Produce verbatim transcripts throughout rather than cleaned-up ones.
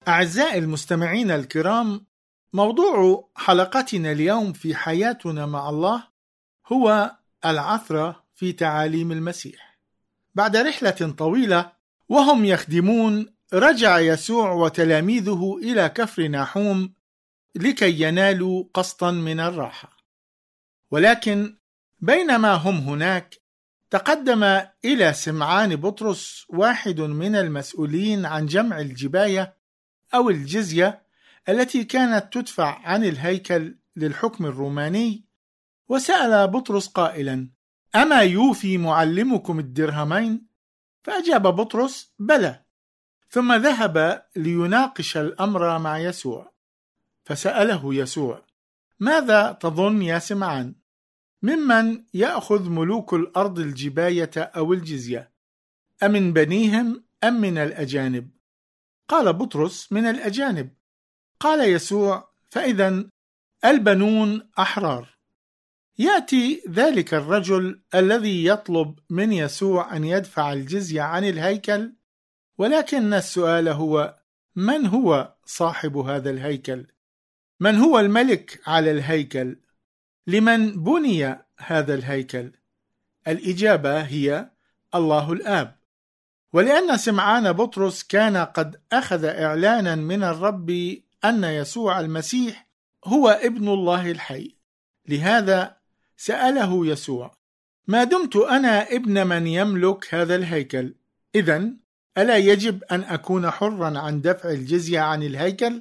أعزائي المستمعين الكرام، موضوع حلقتنا اليوم في حياتنا مع الله هو العثرة في تعاليم المسيح. بعد رحلة طويلة وهم يخدمون، رجع يسوع وتلاميذه إلى كفر ناحوم لكي ينالوا قسطا من الراحة. ولكن بينما هم هناك، تقدم إلى سمعان بطرس واحد من المسؤولين عن جمع الجباية أو الجزية التي كانت تدفع عن الهيكل للحكم الروماني، وسأل بطرس قائلا: أما يوفي معلمكم الدرهمين؟ فأجاب بطرس: بلى. ثم ذهب ليناقش الأمر مع يسوع، فسأله يسوع: ماذا تظن يا سمعان؟ ممن يأخذ ملوك الأرض الجباية أو الجزية؟ أمن بنيهم أم من الأجانب؟ قال بطرس: من الأجانب. قال يسوع: فإذن البنون أحرار. يأتي ذلك الرجل الذي يطلب من يسوع أن يدفع الجزية عن الهيكل، ولكن السؤال هو: من هو صاحب هذا الهيكل؟ من هو الملك على الهيكل؟ لمن بني هذا الهيكل؟ الإجابة هي الله الآب. ولأن سمعان بطرس كان قد أخذ إعلانا من الرب أن يسوع المسيح هو ابن الله الحي، لهذا سأله يسوع: ما دمت أنا ابن من يملك هذا الهيكل، إذن ألا يجب أن أكون حرا عن دفع الجزية عن الهيكل؟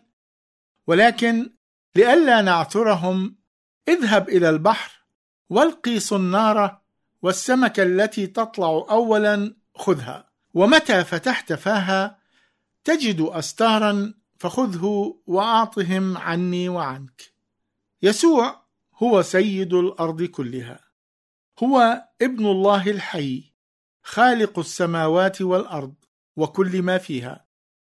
ولكن لئلا نعثرهم، اذهب إلى البحر والقي صنارة، والسمكة التي تطلع أولا خذها، ومتى فتحت فاها تجد أستارا فخذه وأعطهم عني وعنك. يسوع هو سيد الأرض كلها، هو ابن الله الحي، خالق السماوات والأرض وكل ما فيها،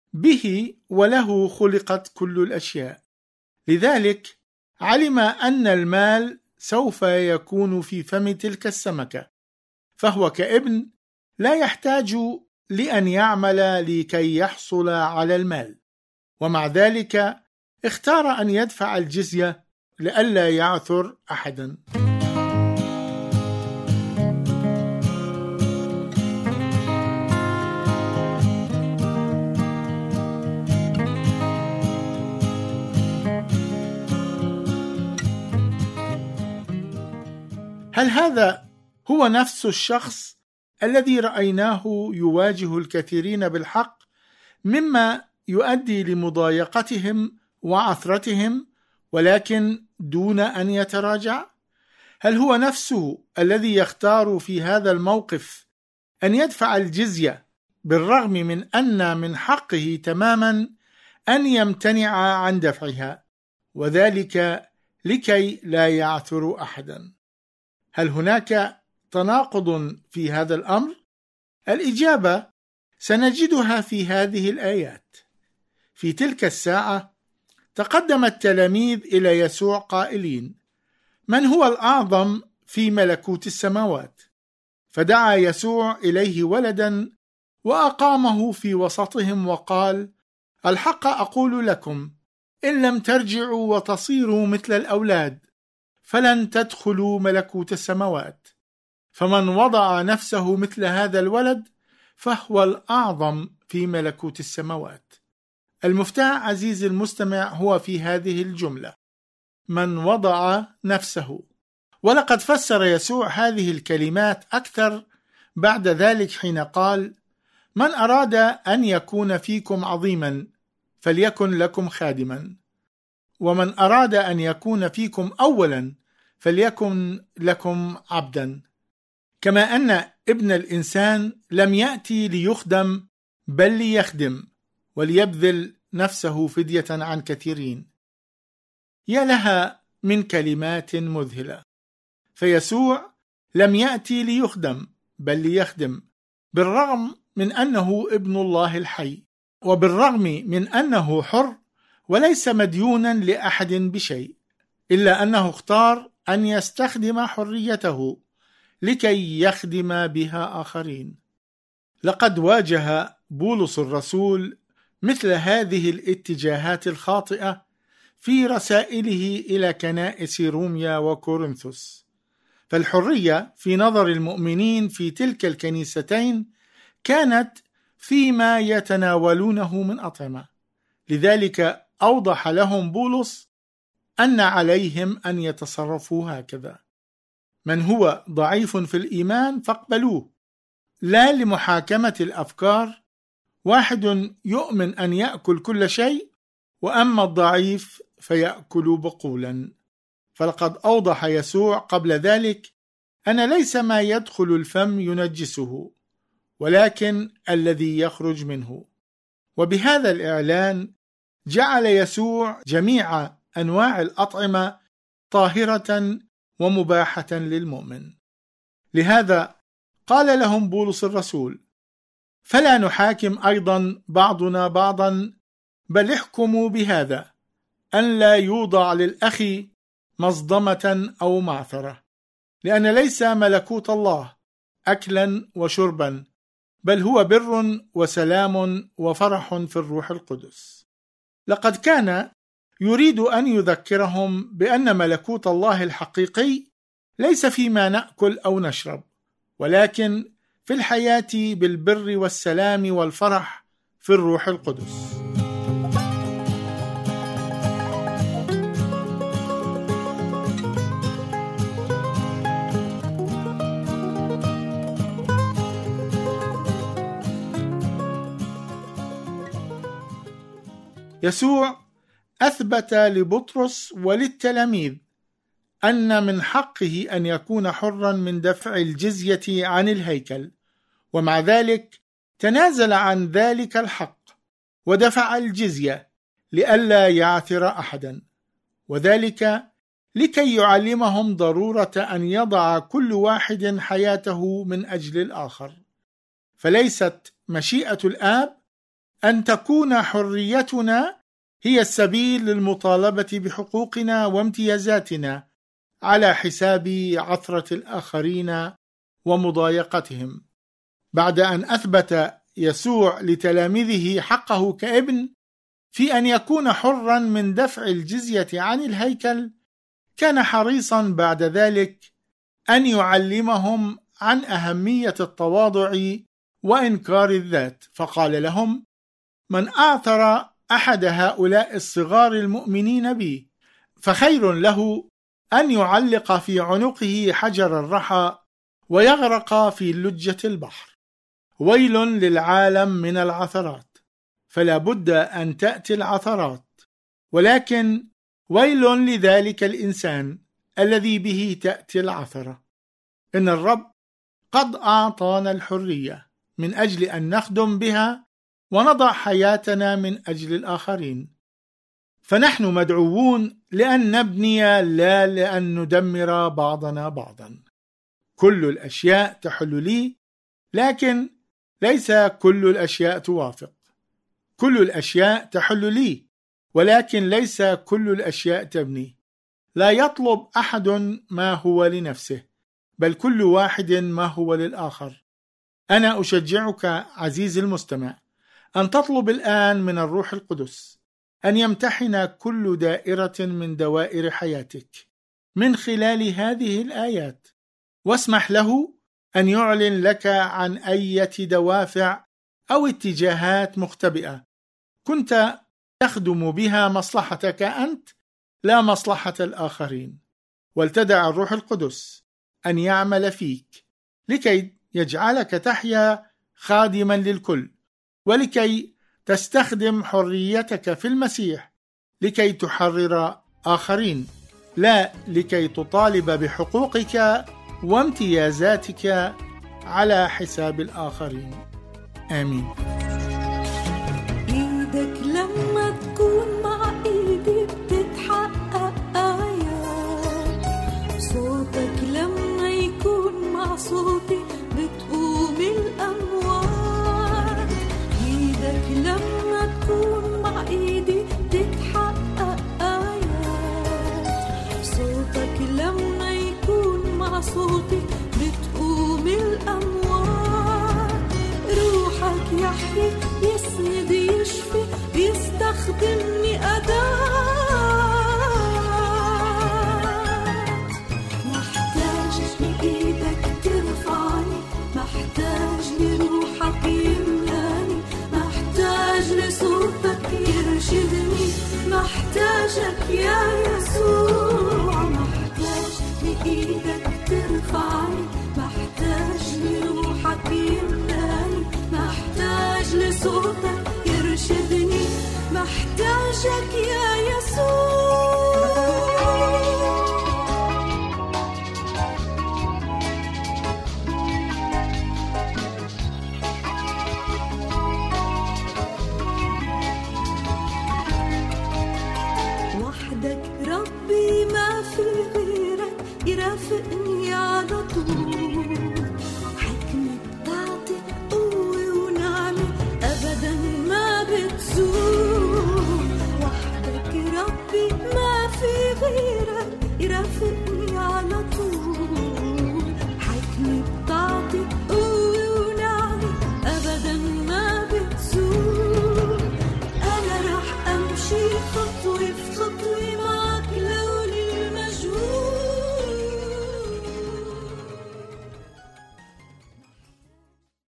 به وله خلقت كل الأشياء. لذلك علم أن المال سوف يكون في فم تلك السمكة، فهو كابن لا يحتاج لأن يعمل لكي يحصل على المال، ومع ذلك اختار أن يدفع الجزية لئلا يعثر أحدا. هل هذا هو نفس الشخص الذي رأيناه يواجه الكثيرين بالحق، مما يؤدي لمضايقتهم وعثرتهم، ولكن دون أن يتراجع؟ هل هو نفسه الذي يختار في هذا الموقف أن يدفع الجزية بالرغم من أن من حقه تماما أن يمتنع عن دفعها، وذلك لكي لا يعثر أحدا؟ هل هناك تناقض في هذا الأمر؟ الإجابة سنجدها في هذه الآيات. في تلك الساعة تقدم التلاميذ إلى يسوع قائلين: من هو الأعظم في ملكوت السماوات؟ فدعا يسوع إليه ولدا وأقامه في وسطهم وقال: الحق أقول لكم، إن لم ترجعوا وتصيروا مثل الأولاد فلن تدخلوا ملكوت السماوات. فمن وضع نفسه مثل هذا الولد فهو الأعظم في ملكوت السماوات. المفتاح عزيزي المستمع هو في هذه الجملة: من وضع نفسه. ولقد فسر يسوع هذه الكلمات أكثر بعد ذلك حين قال: من أراد أن يكون فيكم عظيما فليكن لكم خادما، ومن أراد أن يكون فيكم أولا فليكن لكم عبدا. كما أن ابن الإنسان لم يأتي ليخدم بل ليخدم وليبذل نفسه فدية عن كثيرين. يا لها من كلمات مذهلة. فيسوع لم يأتي ليخدم بل ليخدم، بالرغم من أنه ابن الله الحي، وبالرغم من أنه حر وليس مديونا لأحد بشيء، إلا أنه اختار أن يستخدم حريته لكي يخدم بها آخرين. لقد واجه بولس الرسول مثل هذه الاتجاهات الخاطئة في رسائله إلى كنائس روميا وكورنثوس. فالحرية في نظر المؤمنين في تلك الكنيستين كانت فيما يتناولونه من أطعمة، لذلك أوضح لهم بولس أن عليهم أن يتصرفوا هكذا: من هو ضعيف في الإيمان فاقبلوه، لا لمحاكمة الأفكار، واحد يؤمن أن يأكل كل شيء، وأما الضعيف فيأكل بقولا. فلقد أوضح يسوع قبل ذلك أن ليس ما يدخل الفم ينجسه، ولكن الذي يخرج منه. وبهذا الإعلان جعل يسوع جميع أنواع الأطعمة طاهرة ومباحة للمؤمن. لهذا قال لهم بولس الرسول: فلا نحاكم أيضا بعضنا بعضا، بل احكموا بهذا، أن لا يوضع للأخ مصدمة أو معثرة، لأن ليس ملكوت الله أكلا وشربا، بل هو بر وسلام وفرح في الروح القدس. لقد كان يريد أن يذكرهم بأن ملكوت الله الحقيقي ليس فيما نأكل أو نشرب، ولكن في الحياة بالبر والسلام والفرح في الروح القدس. يسوع أثبت لبطرس وللتلاميذ أن من حقه أن يكون حرا من دفع الجزية عن الهيكل، ومع ذلك تنازل عن ذلك الحق ودفع الجزية لئلا يعثر أحدا، وذلك لكي يعلمهم ضرورة أن يضع كل واحد حياته من أجل الآخر. فليست مشيئة الآب أن تكون حريتنا هي السبيل للمطالبة بحقوقنا وامتيازاتنا على حساب عثرة الآخرين ومضايقتهم. بعد أن أثبت يسوع لتلاميذه حقه كابن في أن يكون حرا من دفع الجزية عن الهيكل، كان حريصا بعد ذلك أن يعلمهم عن أهمية التواضع وإنكار الذات، فقال لهم: من أعثر أحد هؤلاء الصغار المؤمنين بي فخير له أن يعلق في عنقه حجر الرحى ويغرق في لجة البحر. ويل للعالم من العثرات، فلا بد أن تأتي العثرات، ولكن ويل لذلك الإنسان الذي به تأتي العثرة. إن الرب قد أعطانا الحرية من أجل أن نخدم بها ونضع حياتنا من أجل الآخرين، فنحن مدعوون لأن نبني لا لأن ندمر بعضنا بعضا. كل الأشياء تحل لي، لكن ليس كل الأشياء توافق. كل الأشياء تحل لي، ولكن ليس كل الأشياء تبني. لا يطلب أحد ما هو لنفسه، بل كل واحد ما هو للآخر. أنا أشجعك عزيزي المستمع أن تطلب الآن من الروح القدس أن يمتحن كل دائرة من دوائر حياتك من خلال هذه الآيات، واسمح له أن يعلن لك عن أي دوافع أو اتجاهات مختبئة كنت تخدم بها مصلحتك أنت لا مصلحة الآخرين، ولتدع الروح القدس أن يعمل فيك لكي يجعلك تحيا خادما للكل، ولكي تستخدم حريتك في المسيح لكي تحرر آخرين، لا لكي تطالب بحقوقك وامتيازاتك على حساب الآخرين. آمين. إيدك لما تكون مع إيدي بتتحقق آيات، صوتك لما يكون مع صوتي بتقوم الأموات. إيدك لما تكون مع إيدي بتتحقق آيات، صوتك لما يكون مع صوتي